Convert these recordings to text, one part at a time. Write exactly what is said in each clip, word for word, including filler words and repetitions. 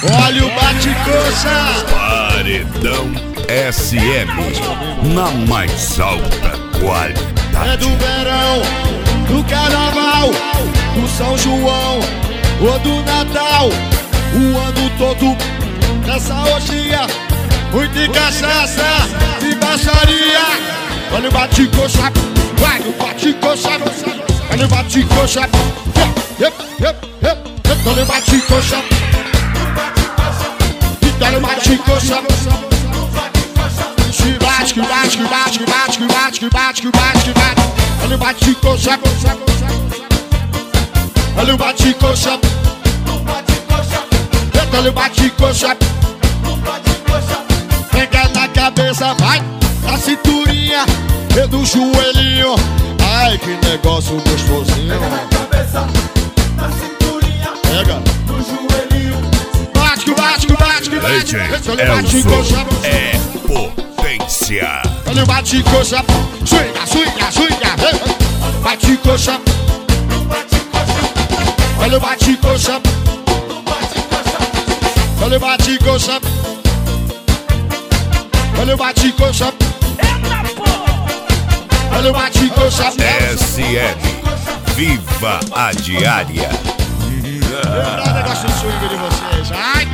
Olha o bate-coxa. Paredão S M, na mais alta qualidade. É do verão, do carnaval, do São João ou do Natal. O ano todo nessa orgia, muita cachaça e baixaria. Olha o bate-coxa, vai o bate-coxa. Olha o bate-coxa, olha o bate-coxa. Olha o bate-coxa. Que bate, que bate, que bate, que bate, que bate, que bate, que bate, que bate. Olha o bate-coxa. Olha o bate-coxa. Olha o bate-coxa. Pega na cabeça, vai na cinturinha e do joelhinho. Ai, que negócio gostosinho. Pega na cabeça, na cinturinha, pega do joelhinho. Bate, que bate, que bate, que bate. Olha o bate-coxa. É potência. Olha o bate-coxa. Swinga, swinga, swinga. Bate-coxa. Olha o bate-coxa. Olha o bate-coxa. Olha o bate-coxa. Olha o bate-coxa. S M, viva a diária. Olha o negócio de swing de vocês. Ai.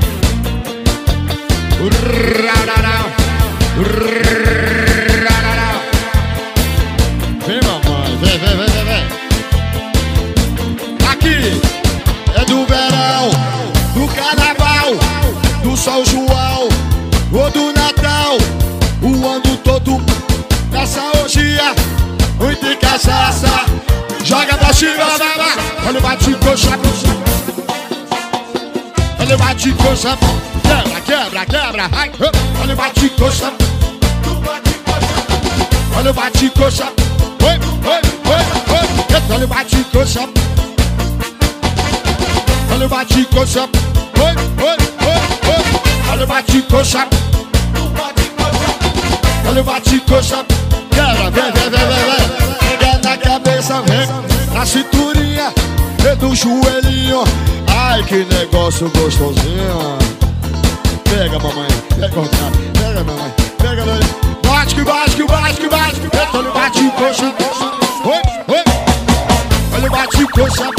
Vem, mamãe, vem, vem, vem, vem, vem. Aqui é do verão, do carnaval, do São João ou do Natal. O ano todo nessa orgia, muita cachaça. Joga pra cima, baba. Olha o bate-coxa. Olha o bate-coxa. Quebra, quebra, quebra. Ai. Olha o bate-coxa. Olha o bate-coxa. Oi, oi, oi, oi. Olha o bate-coxa. Olha o bate-coxa. Oi, oi, oi, oi. Olha o bate-coxa. Olha o bate-coxa. Quebra, vem, vem, vem, vem, vem. Pega na cabeça, vem na cinturinha e do joelhinho. Ai, que negócio gostosinho. Pega, mamãe, pega, pega, mamãe, pega, mamãe. Bate, que bate, que bate, que bate. Olha o bate-coxa. Oi, oi. Olha o bate-coxa.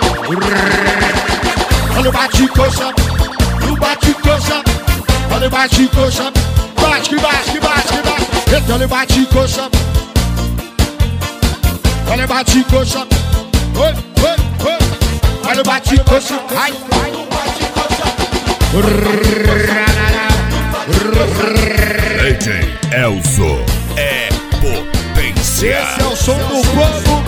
Olha o bate-coxa. O bate-coxa. Olha o bate-coxa. Bate, que bate, que bate, que bate. Olha o bate-coxa. Olha o bate-coxa. Oi, oi, oi. Olha o bate-coxa. Ai, ai, o bate-coxa. D J Elzo é potência. Esse é o som do povo.